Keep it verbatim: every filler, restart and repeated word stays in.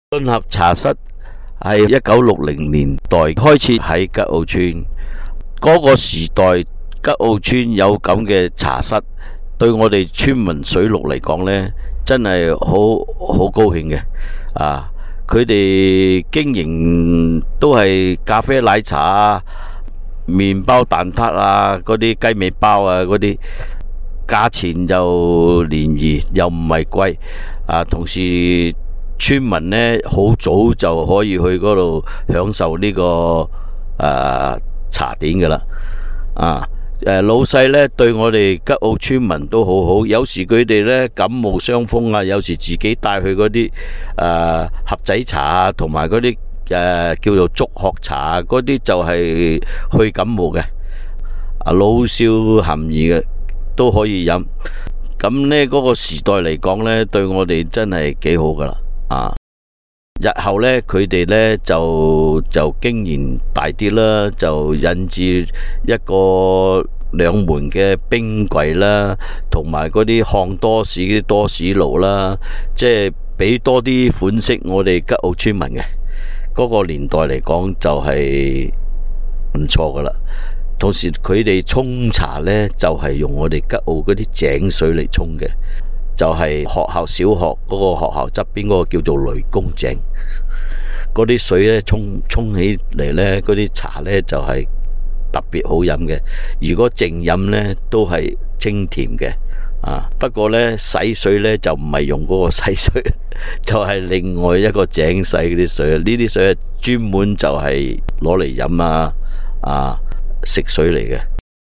敦合茶室係一九六零年代開始喺吉澳村，嗰個時代吉澳村有咁嘅茶室，對我哋村民水綠嚟講呢，真係好好高興嘅。啊，佢哋經營都係咖啡奶茶啊、麵包蛋撻啊、嗰啲雞尾包啊嗰啲，價錢就廉宜又唔係貴啊，同時村民呢好早就可以去嗰度享受呢、這個誒、啊、茶點噶啦。啊誒，老細呢對我哋吉澳村民都好好，有時佢哋呢感冒傷風啊，有時自己帶去嗰啲誒盒仔茶啊，同埋嗰啲誒叫做竹殼茶啊，嗰啲就係去感冒嘅，啊老少咸宜嘅都可以飲。咁呢嗰個時代嚟講呢，對我哋真係幾好噶啦。啊！日後呢，佢哋呢就就經營大啲啦，就引致一個兩門嘅冰櫃啦，同埋嗰啲烘多士啲多士爐啦，即係俾多啲款式我哋吉澳村民嘅嗰個年代嚟講就係唔錯噶啦。同時佢哋沖茶呢，就係用我哋吉澳嗰啲井水嚟沖嘅。就係學校小學嗰個學校側邊嗰個叫做雷公井，嗰啲水咧沖沖起嚟呢，嗰啲茶呢就係特別好飲嘅。如果淨飲呢都係清甜嘅。啊，不過呢洗水呢就唔係用嗰個洗水，就係另外一個井洗嗰啲水。呢啲水專門就係攞嚟飲啊啊食水嚟嘅。